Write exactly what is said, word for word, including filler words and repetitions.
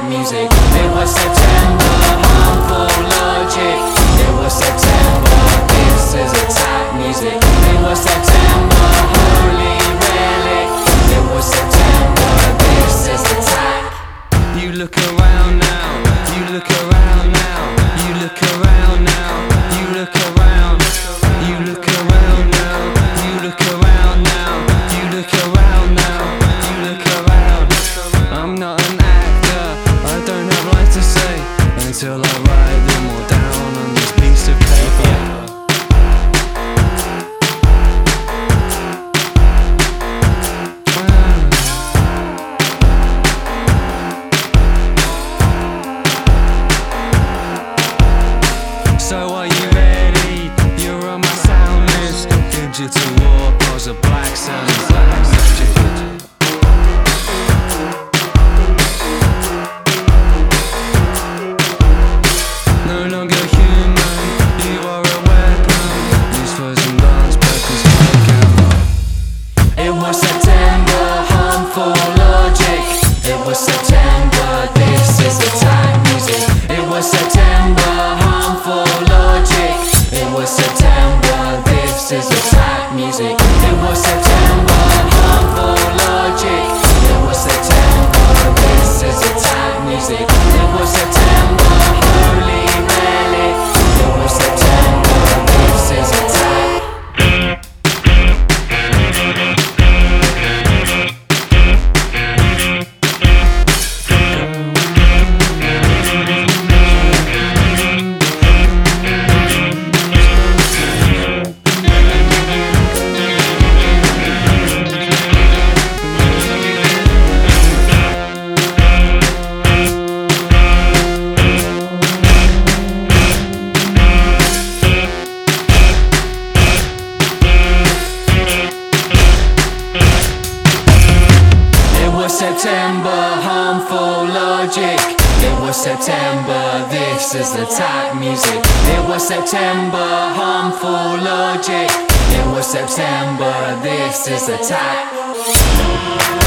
attack music. It was September, harmful logic. It was September, this is attack music. It was September, holy relic. It was September, this is attack. You look around now, you look around now, you look around now, you look around, you look around now, you look around now, you look around now, you look around. I'm not an actor, I don't have lines to say until I write them all down on this piece of paper. So are you ready? You're on my sound list. Digital warpers, a black sound and black magic. No longer human, you are a weapon. These frozen dance breakers for camera. It was September, harmful logic. It was September, this is attack music. It was September, harmful logic. It was September, this is attack music. It was September, harmful logic. It was September, this is attack music. It was September, holy relic. It was September, this is attack. September, harmful logic. It was September, this is attack music. It was September, harmful logic. It was September, this is attack.